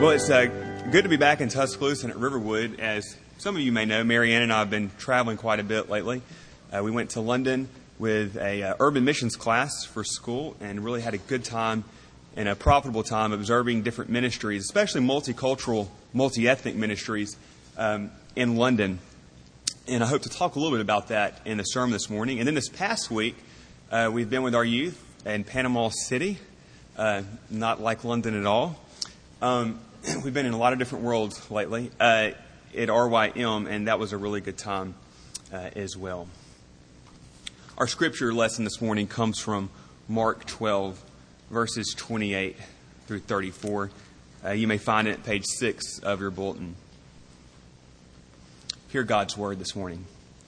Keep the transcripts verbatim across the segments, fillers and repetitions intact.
Well, it's uh, good to be back in Tuscaloosa and at Riverwood. As some of you may know, Marianne and I have been traveling quite a bit lately. Uh, we went to London with a uh, urban missions class for school and really had a good time and a profitable time observing different ministries, especially multicultural, multi-ethnic ministries um, in London. And I hope to talk a little bit about that in the sermon this morning. And then this past week, uh, we've been with our youth in Panama City, uh, not like London at all. Um, we've been in a lot of different worlds lately uh, at R Y M, and that was a really good time uh, as well. Our scripture lesson this morning comes from Mark twelve, verses twenty-eight through thirty-four. Uh, you may find it at page six of your bulletin. Hear God's word this morning.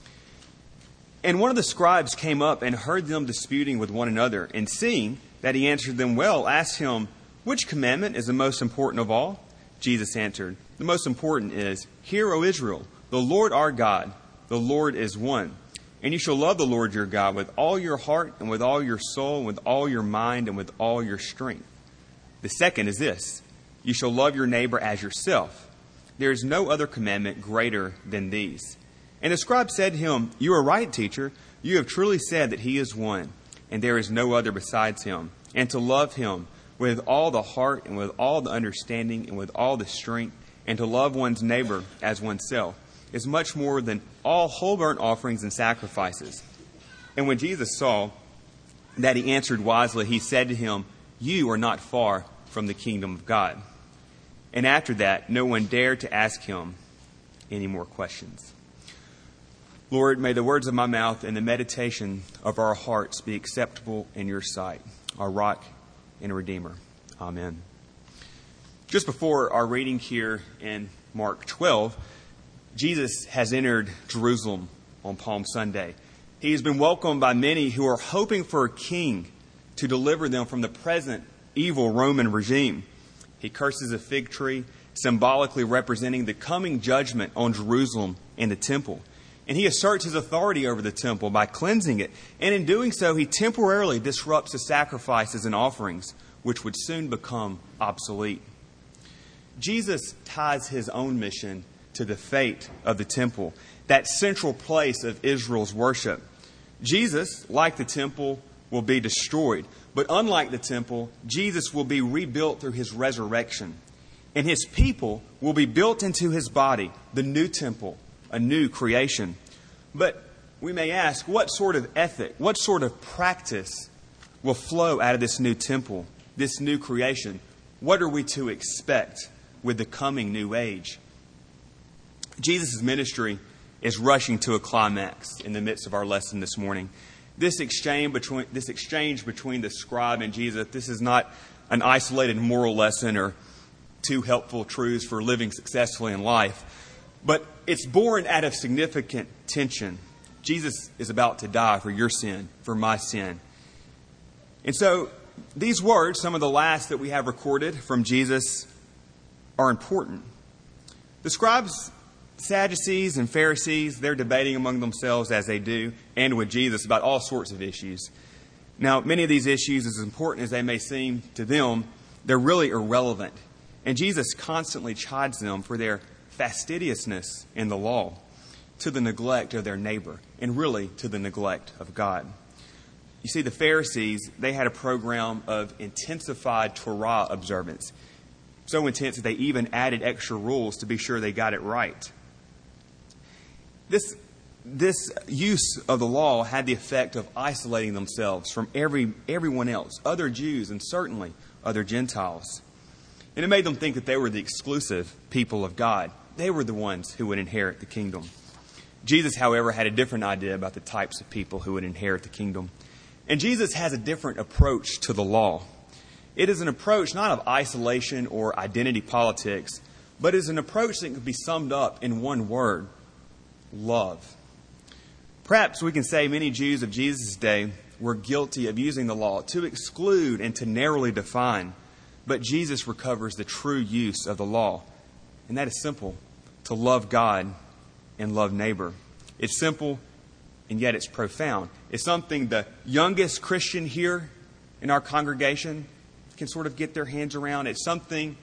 And one of the scribes came up and heard them disputing with one another, and seeing that he answered them well, asked him, "Which commandment is the most important of all?" Jesus answered, "The most important is, Hear, O Israel, the Lord our God, the Lord is one. And you shall love the Lord your God with all your heart and with all your soul and with all your mind and with all your strength. The second is this, you shall love your neighbor as yourself. There is no other commandment greater than these." And the scribe said to him, "You are right, teacher. You have truly said that he is one, and there is no other besides him. And to love him with all the heart and with all the understanding and with all the strength, and to love one's neighbor as oneself, is much more than all whole burnt offerings and sacrifices." And when Jesus saw that he answered wisely, he said to him, "You are not far from the kingdom of God." And after that, no one dared to ask him any more questions. Lord, may the words of my mouth and the meditation of our hearts be acceptable in your sight, our rock and Redeemer. Amen. Just before our reading here in Mark twelve, Jesus has entered Jerusalem on Palm Sunday. He has been welcomed by many who are hoping for a king to deliver them from the present evil Roman regime. He curses a fig tree, symbolically representing the coming judgment on Jerusalem and the temple. And he asserts his authority over the temple by cleansing it. And in doing so, he temporarily disrupts the sacrifices and offerings, which would soon become obsolete. Jesus ties his own mission to the fate of the temple, that central place of Israel's worship. Jesus, like the temple, will be destroyed. But unlike the temple, Jesus will be rebuilt through his resurrection. And his people will be built into his body, the new temple, a new creation. But we may ask, what sort of ethic, what sort of practice will flow out of this new temple, this new creation? What are we to expect with the coming new age? Jesus' ministry is rushing to a climax in the midst of our lesson this morning. This exchange between this exchange between the scribe and Jesus, this is not an isolated moral lesson or two helpful truths for living successfully in life, but it's born out of significant tension. Jesus is about to die for your sin, for my sin. And so these words, some of the last that we have recorded from Jesus, are important. The scribes, Sadducees, and Pharisees, they're debating among themselves as they do, and with Jesus, about all sorts of issues. Now, many of these issues, as important as they may seem to them, they're really irrelevant. And Jesus constantly chides them for their fastidiousness in the law, to the neglect of their neighbor, and really to the neglect of God. You see, the Pharisees, they had a program of intensified Torah observance. So intense that they even added extra rules to be sure they got it right. This, this use of the law had the effect of isolating themselves from every everyone else, other Jews and certainly other Gentiles. And it made them think that they were the exclusive people of God. They were the ones who would inherit the kingdom. Jesus, however, had a different idea about the types of people who would inherit the kingdom. And Jesus has a different approach to the law. It is an approach not of isolation or identity politics, but is an approach that can be summed up in one word: love. Perhaps we can say many Jews of Jesus' day were guilty of using the law to exclude and to narrowly define. But Jesus recovers the true use of the law. And that is simple: to love God and love neighbor. It's simple, and yet it's profound. It's something the youngest Christian here in our congregation can sort of get their hands around. It's something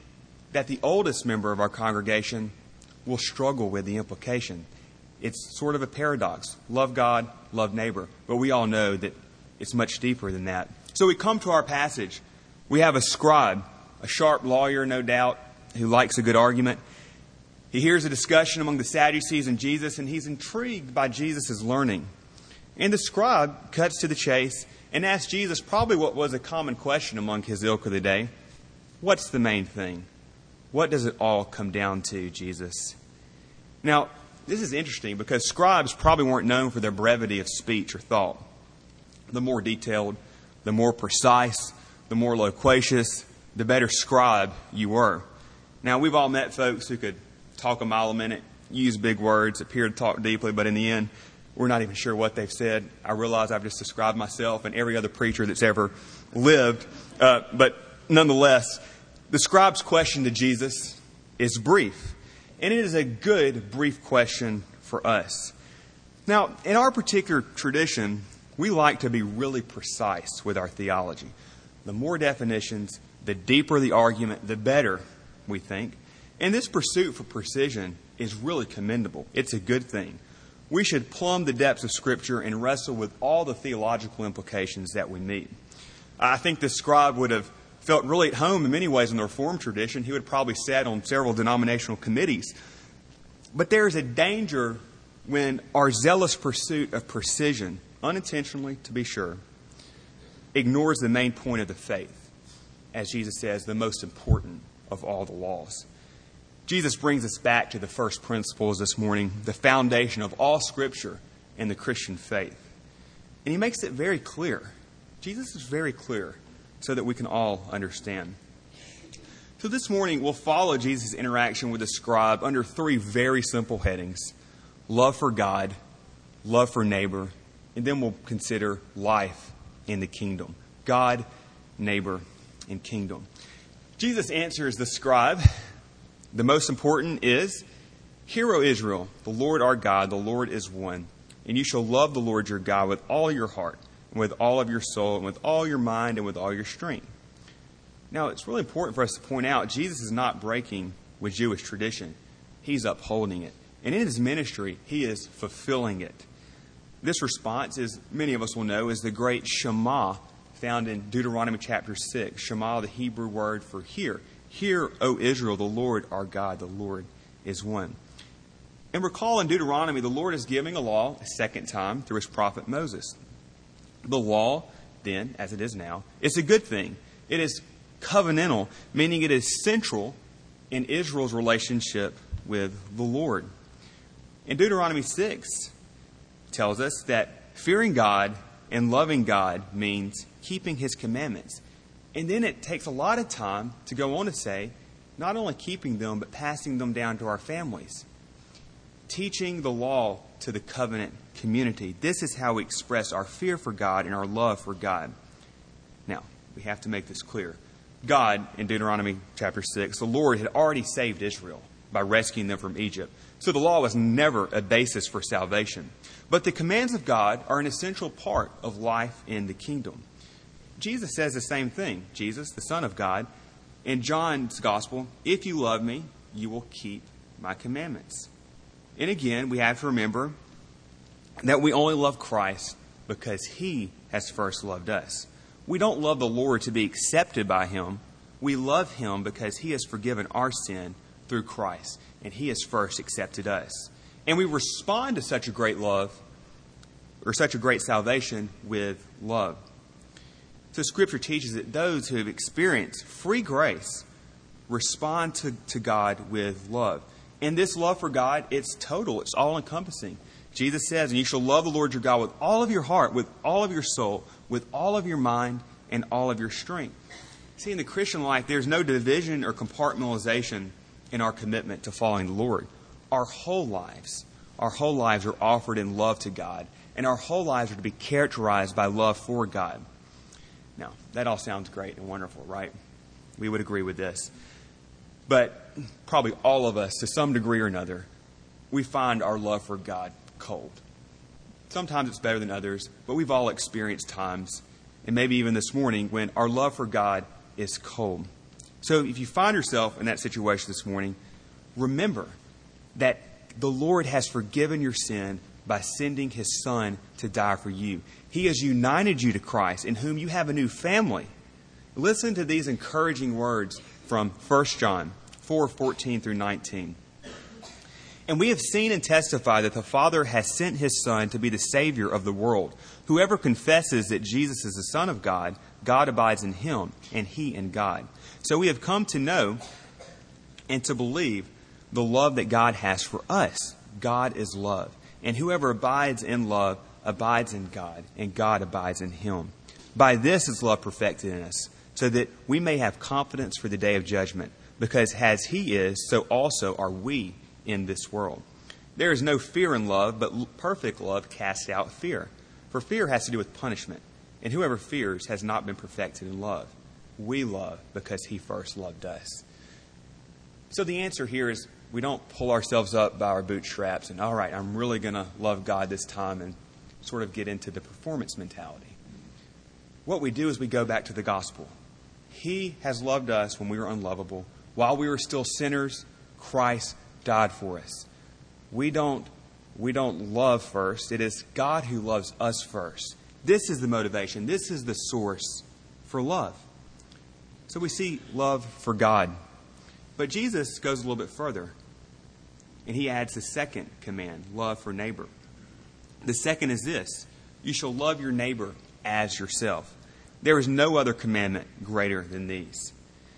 that the oldest member of our congregation will struggle with the implication. It's sort of a paradox. Love God, love neighbor. But we all know that it's much deeper than that. So we come to our passage. We have a scribe, a sharp lawyer, no doubt, who likes a good argument. He hears a discussion among the Sadducees and Jesus, and he's intrigued by Jesus' learning. And the scribe cuts to the chase and asks Jesus probably what was a common question among his ilk of the day. What's the main thing? What does it all come down to, Jesus? Now, this is interesting because scribes probably weren't known for their brevity of speech or thought. The more detailed, the more precise, the more loquacious, the better scribe you were. Now, we've all met folks who could talk a mile a minute, use big words, appear to talk deeply, but in the end, we're not even sure what they've said. I realize I've just described myself and every other preacher that's ever lived. Uh, but nonetheless, the scribe's question to Jesus is brief. And it is a good, brief question for us. Now, in our particular tradition, we like to be really precise with our theology. The more definitions, the deeper the argument, the better, we think. And this pursuit for precision is really commendable. It's a good thing. We should plumb the depths of Scripture and wrestle with all the theological implications that we meet. I think this scribe would have felt really at home in many ways in the Reformed tradition. He would have probably sat on several denominational committees. But there is a danger when our zealous pursuit of precision, unintentionally to be sure, ignores the main point of the faith, as Jesus says, the most important of all the laws. Jesus brings us back to the first principles this morning, the foundation of all Scripture and the Christian faith. And he makes it very clear. Jesus is very clear so that we can all understand. So this morning we'll follow Jesus' interaction with the scribe under three very simple headings: love for God, love for neighbor, and then we'll consider life in the kingdom. God, neighbor, and kingdom. Jesus answers the scribe. The most important is, "Hear, O Israel, the Lord our God, the Lord is one. And you shall love the Lord your God with all your heart, and with all of your soul, and with all your mind, and with all your strength." Now, it's really important for us to point out, Jesus is not breaking with Jewish tradition. He's upholding it. And in his ministry, he is fulfilling it. This response, as many of us will know, is the great Shema found in Deuteronomy chapter six. Shema, the Hebrew word for hear. Hear, O Israel, the Lord our God, the Lord is one. And recall in Deuteronomy, the Lord is giving a law a second time through his prophet Moses. The law, then, as it is now, is a good thing. It is covenantal, meaning it is central in Israel's relationship with the Lord. In Deuteronomy six tells us that fearing God and loving God means keeping his commandments. And then it takes a lot of time to go on to say, not only keeping them, but passing them down to our families. Teaching the law to the covenant community. This is how we express our fear for God and our love for God. Now, we have to make this clear. God, in Deuteronomy chapter six, the Lord had already saved Israel by rescuing them from Egypt. So the law was never a basis for salvation. But the commands of God are an essential part of life in the kingdom. Jesus says the same thing. Jesus, the Son of God, in John's Gospel, "If you love me, you will keep my commandments." And again, we have to remember that we only love Christ because he has first loved us. We don't love the Lord to be accepted by him. We love him because he has forgiven our sin through Christ, and he has first accepted us. And we respond to such a great love, or such a great salvation, with love. So Scripture teaches that those who have experienced free grace respond to, to God with love. And this love for God, it's total. It's all-encompassing. Jesus says, "And you shall love the Lord your God with all of your heart, with all of your soul, with all of your mind, and all of your strength." See, in the Christian life, there's no division or compartmentalization in our commitment to following the Lord. Our whole lives, our whole lives are offered in love to God. And our whole lives are to be characterized by love for God. Now, that all sounds great and wonderful, right? We would agree with this. But probably all of us, to some degree or another, we find our love for God cold. Sometimes it's better than others, but we've all experienced times, and maybe even this morning, when our love for God is cold. So if you find yourself in that situation this morning, remember that the Lord has forgiven your sin by sending His Son to die for you. He has united you to Christ, in whom you have a new family. Listen to these encouraging words from First John four, fourteen through nineteen. And we have seen and testified that the Father has sent His Son to be the Savior of the world. Whoever confesses that Jesus is the Son of God, God abides in Him, and He in God. So we have come to know and to believe the love that God has for us. God is love. And whoever abides in love abides in God, and God abides in him. By this is love perfected in us, so that we may have confidence for the day of judgment, because as He is, so also are we in this world. There is no fear in love, but perfect love casts out fear. For fear has to do with punishment, and whoever fears has not been perfected in love. We love because He first loved us. So the answer here is we don't pull ourselves up by our bootstraps and, all right, I'm really going to love God this time, and sort of get into the performance mentality. What we do is we go back to the gospel. He has loved us when we were unlovable. While we were still sinners, Christ died for us. We don't, we don't love first. It is God who loves us first. This is the motivation. This is the source for love. So we see love for God. But Jesus goes a little bit further, and He adds the second command, love for neighbor. The second is this: you shall love your neighbor as yourself. There is no other commandment greater than these.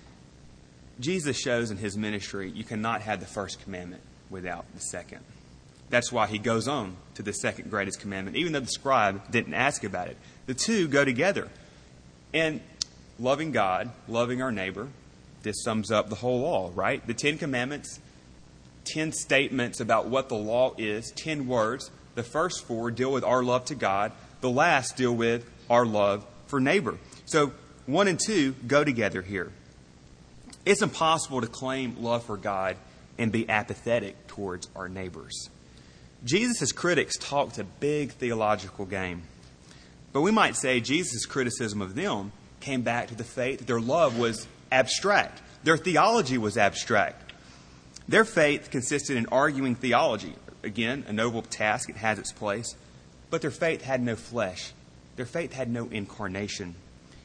Jesus shows in His ministry you cannot have the first commandment without the second. That's why He goes on to the second greatest commandment, even though the scribe didn't ask about it. The two go together. And loving God, loving our neighbor, this sums up the whole law, right? The Ten Commandments, ten statements about what the law is, ten words. The first four deal with our love to God. The last deal with our love for neighbor. So one and two go together here. It's impossible to claim love for God and be apathetic towards our neighbors. Jesus' critics talked a big theological game. But we might say Jesus' criticism of them came back to the faith that their love was abstract. Their theology was abstract. Their faith consisted in arguing theology. Again, a noble task, it has its place. But their faith had no flesh. Their faith had no incarnation.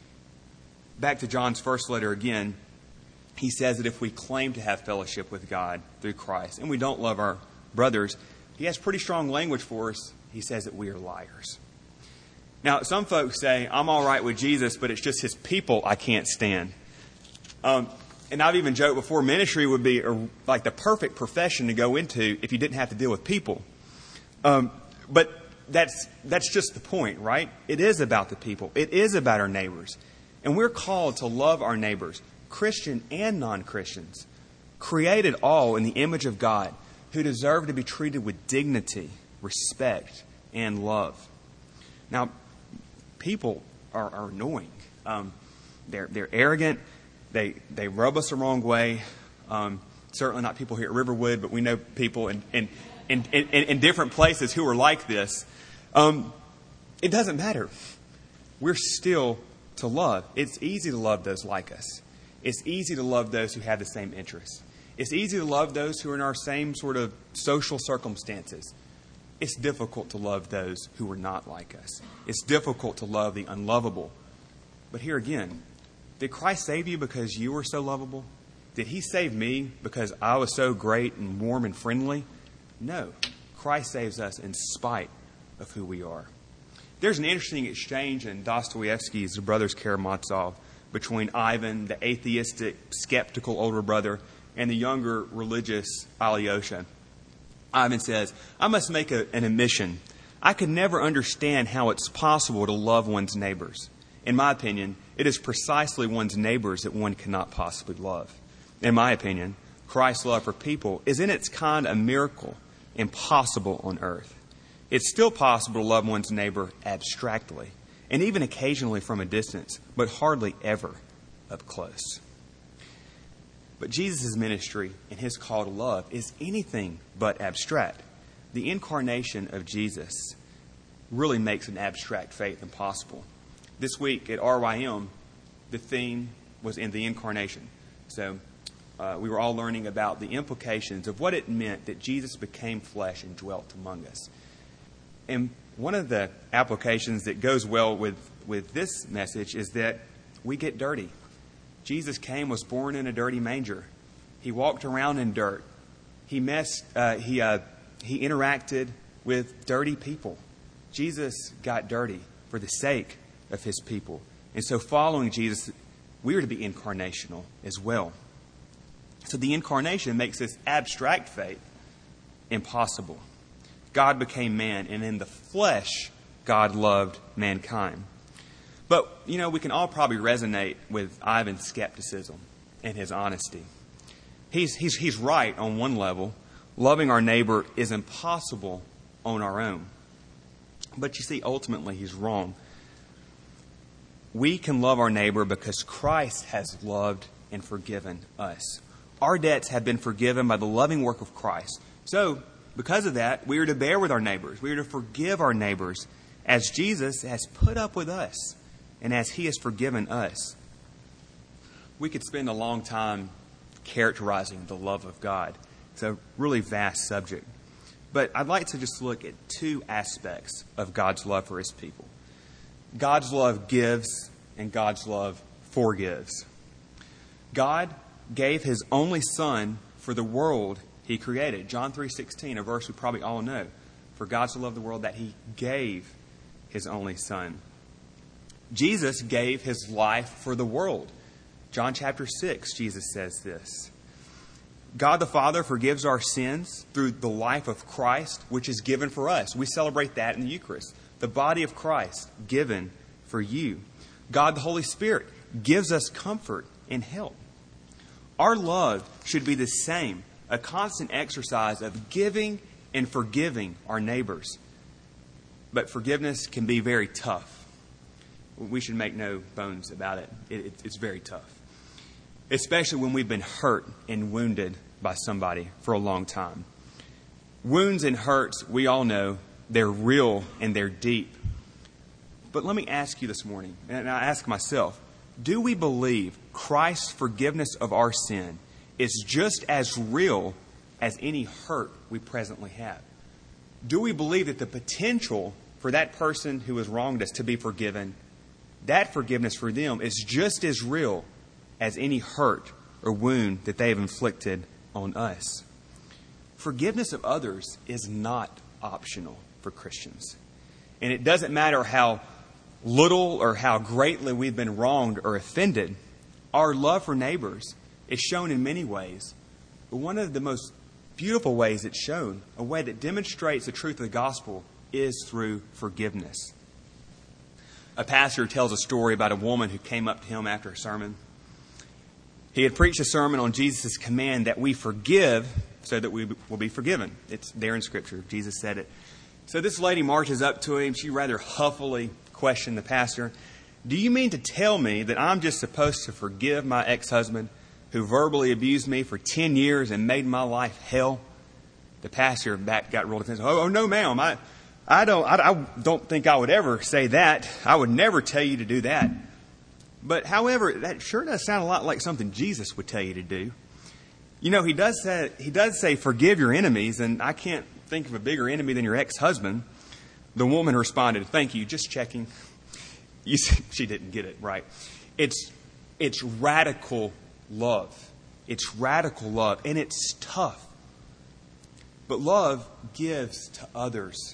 Back to John's first letter again, he says that if we claim to have fellowship with God through Christ and we don't love our brothers, he has pretty strong language for us. He says that we are liars. Now, some folks say, I'm all right with Jesus, but it's just His people I can't stand. Um, and I've even joked before, ministry would be a, like the perfect profession to go into if you didn't have to deal with people. Um, but that's that's just the point, right? It is about the people. It is about our neighbors. And we're called to love our neighbors, Christian and non-Christians, created all in the image of God, who deserve to be treated with dignity, respect, and love. Now, people are, are annoying. Um, they're they're arrogant. They they rub us the wrong way. Um, certainly not people here at Riverwood, but we know people in in in, in, in different places who are like this. Um, it doesn't matter. We're still to love. It's easy to love those like us. It's easy to love those who have the same interests. It's easy to love those who are in our same sort of social circumstances. It's difficult to love those who are not like us. It's difficult to love the unlovable. But here again, did Christ save you because you were so lovable? Did He save me because I was so great and warm and friendly? No. Christ saves us in spite of who we are. There's an interesting exchange in Dostoevsky's The Brothers Karamazov between Ivan, the atheistic, skeptical older brother, and the younger religious Alyosha. Ivan says, I must make a, an admission. I could never understand how it's possible to love one's neighbors. In my opinion, it is precisely one's neighbors that one cannot possibly love. In my opinion, Christ's love for people is in its kind a miracle impossible on earth. It's still possible to love one's neighbor abstractly, and even occasionally from a distance, but hardly ever up close. But Jesus' ministry and His call to love is anything but abstract. The incarnation of Jesus really makes an abstract faith impossible. This week at R Y M, the theme was in the incarnation. So uh, we were all learning about the implications of what it meant that Jesus became flesh and dwelt among us. And one of the applications that goes well with, with this message is that we get dirty. Jesus came, was born in a dirty manger. He walked around in dirt. He messed, uh, he, uh, he interacted with dirty people. Jesus got dirty for the sake of his people. And so following Jesus, we are to be incarnational as well. So the incarnation makes this abstract faith impossible. God became man, and in the flesh, God loved mankind. But, you know, we can all probably resonate with Ivan's skepticism and his honesty. He's, he's, he's right on one level. Loving our neighbor is impossible on our own. But you see, ultimately, he's wrong. We can love our neighbor because Christ has loved and forgiven us. Our debts have been forgiven by the loving work of Christ. So, because of that, we are to bear with our neighbors. We are to forgive our neighbors as Jesus has put up with us and as he has forgiven us. We could spend a long time characterizing the love of God. It's a really vast subject. But I'd like to just look at two aspects of God's love for his people. God's love gives and God's love forgives. God gave his only Son for the world he created. John three sixteen, a verse we probably all know. For God so loved the world that he gave his only Son. Jesus gave his life for the world. John chapter six, Jesus says this. God the Father forgives our sins through the life of Christ, which is given for us. We celebrate that in the Eucharist. The body of Christ given for you. God the Holy Spirit gives us comfort and help. Our love should be the same, a constant exercise of giving and forgiving our neighbors. But forgiveness can be very tough. We should make no bones about it. it, it it's very tough. Especially when we've been hurt and wounded by somebody for a long time. Wounds and hurts, we all know, they're real and they're deep. But let me ask you this morning, and I ask myself, do we believe Christ's forgiveness of our sin is just as real as any hurt we presently have? Do we believe that the potential for that person who has wronged us to be forgiven, that forgiveness for them is just as real as any hurt or wound that they have inflicted on us? Forgiveness of others is not optional for Christians. And it doesn't matter how little or how greatly we've been wronged or offended. Our love for neighbors is shown in many ways. But one of the most beautiful ways it's shown, a way that demonstrates the truth of the gospel, is through forgiveness. A pastor tells a story about a woman who came up to him after a sermon. He had preached a sermon on Jesus' command that we forgive so that we will be forgiven. It's there in Scripture. Jesus said it. So this lady marches up to him. She rather huffily questioned the pastor. Do you mean to tell me that I'm just supposed to forgive my ex-husband who verbally abused me for ten years and made my life hell? The pastor back got real defensive. Oh, oh no, ma'am. I, I don't, I, I don't think I would ever say that. I would never tell you to do that. But however, that sure does sound a lot like something Jesus would tell you to do. You know, he does say, he does say, forgive your enemies, and I can't think of a bigger enemy than your ex-husband. The woman responded, thank you, just checking. You see, she didn't get it right. It's, it's radical love. It's radical love, and it's tough. But love gives to others.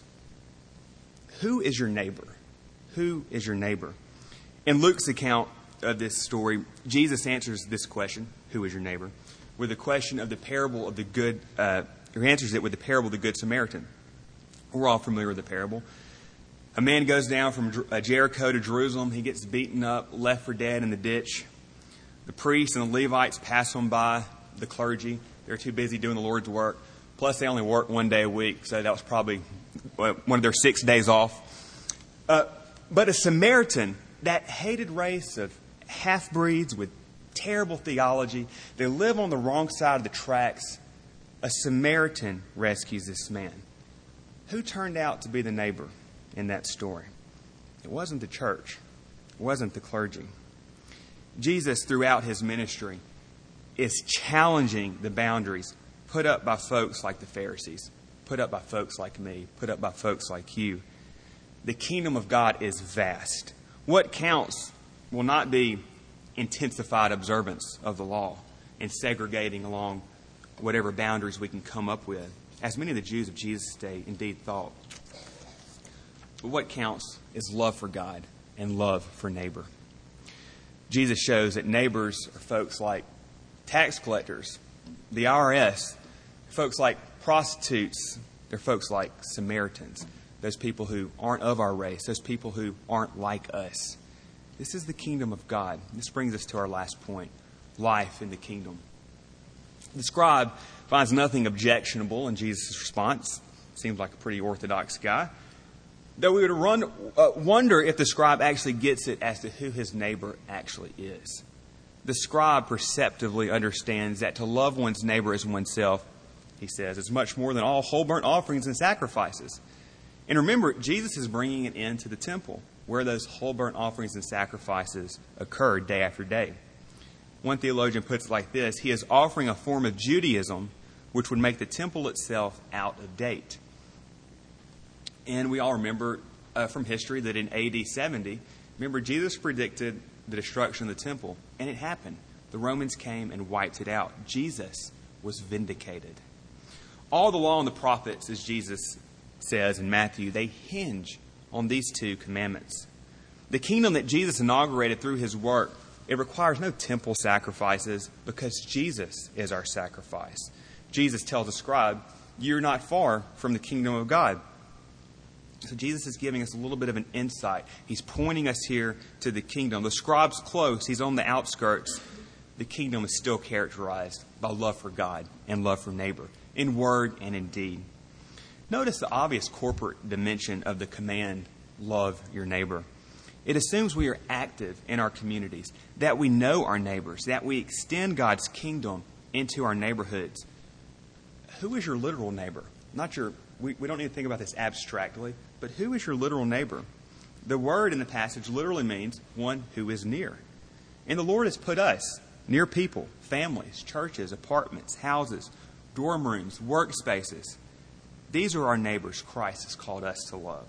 Who is your neighbor? Who is your neighbor? In Luke's account of this story, Jesus answers this question, who is your neighbor, with the question of the parable of the good, uh, or answers it with the parable of the Good Samaritan. We're all familiar with the parable. A man goes down from Jericho to Jerusalem. He gets beaten up, left for dead in the ditch. The priests and the Levites pass him by, the clergy. They're too busy doing the Lord's work. Plus, they only work one day a week, so that was probably one of their six days off. Uh, but a Samaritan, that hated race of half-breeds with terrible theology, they live on the wrong side of the tracks. A Samaritan rescues this man. Who turned out to be the neighbor in that story? It wasn't the church. It wasn't the clergy. Jesus, throughout his ministry, is challenging the boundaries put up by folks like the Pharisees, put up by folks like me, put up by folks like you. The kingdom of God is vast. What counts will not be intensified observance of the law and segregating along whatever boundaries we can come up with, as many of the Jews of Jesus' day indeed thought. But what counts is love for God and love for neighbor. Jesus shows that neighbors are folks like tax collectors, the I R S, folks like prostitutes, they're folks like Samaritans, those people who aren't of our race, those people who aren't like us. This is the kingdom of God. This brings us to our last point, life in the kingdom. The scribe finds nothing objectionable in Jesus' response. Seems like a pretty orthodox guy. Though we would run, uh, wonder if the scribe actually gets it as to who his neighbor actually is. The scribe perceptively understands that to love one's neighbor as oneself, he says, is much more than all whole burnt offerings and sacrifices. And remember, Jesus is bringing an end to the temple, where those whole burnt offerings and sacrifices occurred day after day. One theologian puts it like this: he is offering a form of Judaism which would make the temple itself out of date. And we all remember uh, from history that in A D seventy, remember, Jesus predicted the destruction of the temple, and it happened. The Romans came and wiped it out. Jesus was vindicated. All the law and the prophets, as Jesus says in Matthew, they hinge on these two commandments. The kingdom that Jesus inaugurated through his work, it requires no temple sacrifices because Jesus is our sacrifice. Jesus tells the scribe, you're not far from the kingdom of God. So Jesus is giving us a little bit of an insight. He's pointing us here to the kingdom. The scribe's close. He's on the outskirts. The kingdom is still characterized by love for God and love for neighbor, in word and in deed. Notice the obvious corporate dimension of the command, love your neighbor. It assumes we are active in our communities, that we know our neighbors, that we extend God's kingdom into our neighborhoods. Who is your literal neighbor? Not your, we, we don't need to think about this abstractly, but who is your literal neighbor? The word in the passage literally means one who is near. And the Lord has put us near people, families, churches, apartments, houses, dorm rooms, workspaces. These are our neighbors Christ has called us to love.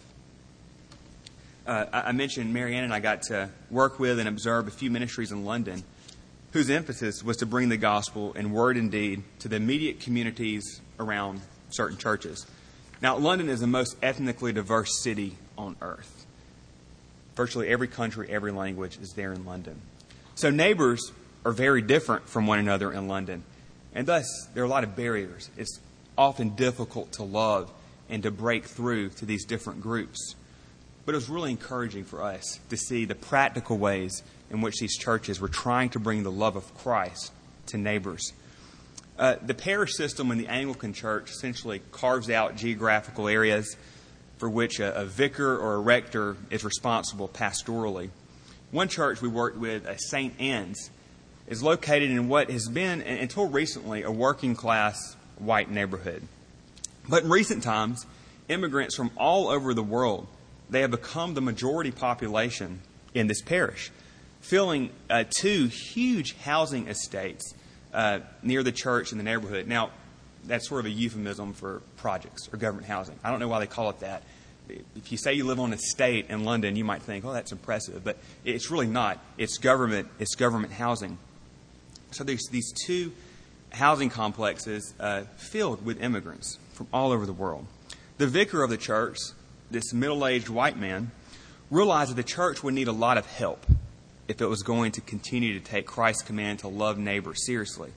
Uh, I mentioned Marianne and I got to work with and observe a few ministries in London whose emphasis was to bring the gospel in word and deed to the immediate communities around certain churches. Now, London is the most ethnically diverse city on earth. Virtually every country, every language is there in London. So neighbors are very different from one another in London. And thus, there are a lot of barriers. It's often difficult to love and to break through to these different groups. But it was really encouraging for us to see the practical ways in which these churches were trying to bring the love of Christ to neighbors. Uh, the parish system in the Anglican Church essentially carves out geographical areas for which a, a vicar or a rector is responsible pastorally. One church we worked with, uh, Saint Anne's, is located in what has been, until recently, a working-class white neighborhood. But in recent times, immigrants from all over the world, they have become the majority population in this parish, filling uh, two huge housing estates uh, near the church and the neighborhood. Now, that's sort of a euphemism for projects or government housing. I don't know why they call it that. If you say you live on an estate in London, you might think, oh, that's impressive. But it's really not. It's government, it's government housing. So there's these two housing complexes uh, filled with immigrants from all over the world. The vicar of the church, this middle-aged white man, realized that the church would need a lot of help if it was going to continue to take Christ's command to love neighbor seriously.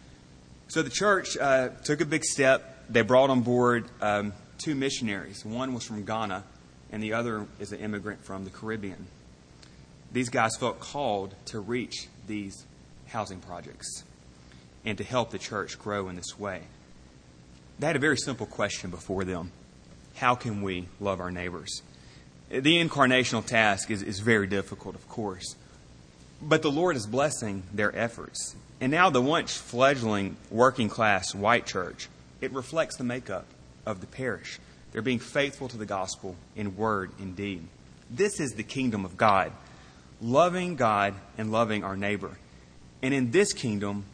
So the church uh, took a big step. They brought on board um, two missionaries. One was from Ghana, and the other is an immigrant from the Caribbean. These guys felt called to reach these housing projects and to help the church grow in this way. They had a very simple question before them. How can we love our neighbors? The incarnational task is, is very difficult, of course. But the Lord is blessing their efforts. And now the once fledgling working-class white church, it reflects the makeup of the parish. They're being faithful to the gospel in word and deed. This is the kingdom of God, loving God and loving our neighbor. And in this kingdom,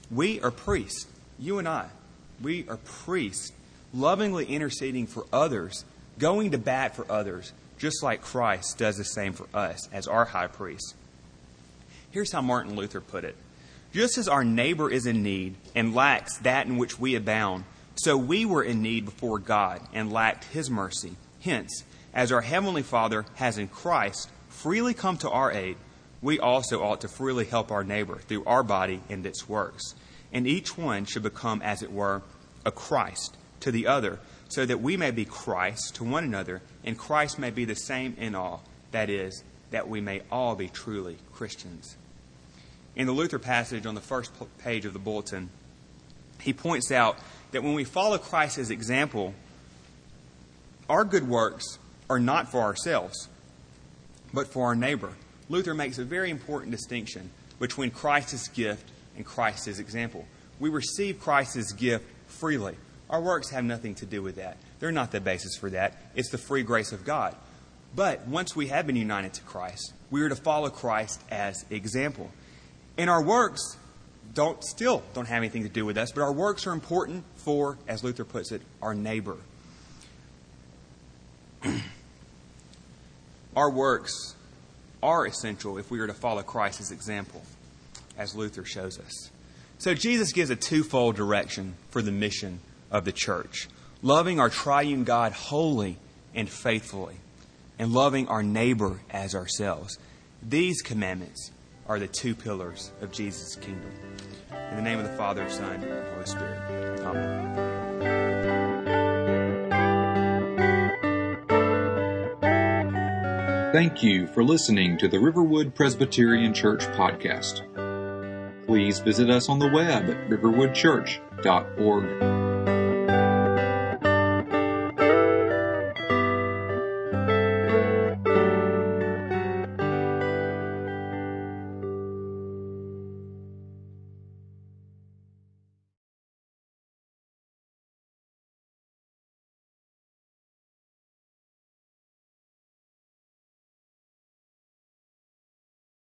We are priests, you and I. We are priests, lovingly interceding for others, going to bat for others, just like Christ does the same for us as our high priest. Here's how Martin Luther put it. Just as our neighbor is in need and lacks that in which we abound, so we were in need before God and lacked his mercy. Hence, as our Heavenly Father has in Christ freely come to our aid, we also ought to freely help our neighbor through our body and its works. And each one should become, as it were, a Christ to the other, so that we may be Christ to one another, and Christ may be the same in all. That is, that we may all be truly Christians. In the Luther passage on the first page of the bulletin, he points out that when we follow Christ's example, our good works are not for ourselves, but for our neighbor. Luther makes a very important distinction between Christ's gift and Christ's example. We receive Christ's gift freely. Our works have nothing to do with that. They're not the basis for that. It's the free grace of God. But once we have been united to Christ, we are to follow Christ as example. And our works don't still don't have anything to do with us, but our works are important for, as Luther puts it, our neighbor. Our works are essential if we are to follow Christ's example, as Luther shows us. So Jesus gives a twofold direction for the mission of the church: loving our triune God wholly and faithfully, and loving our neighbor as ourselves. These commandments are the two pillars of Jesus' kingdom. In the name of the Father, Son, and Holy Spirit. Amen. Thank you for listening to the Riverwood Presbyterian Church podcast. Please visit us on the web at riverwood church dot org.